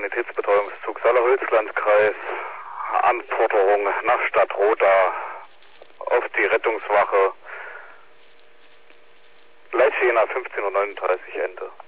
Sanitätsbetreuungszug Saale-Hülslandkreis. Anforderung nach Stadtroda auf die Rettungswache. Leitjena 15:39 Uhr Ende.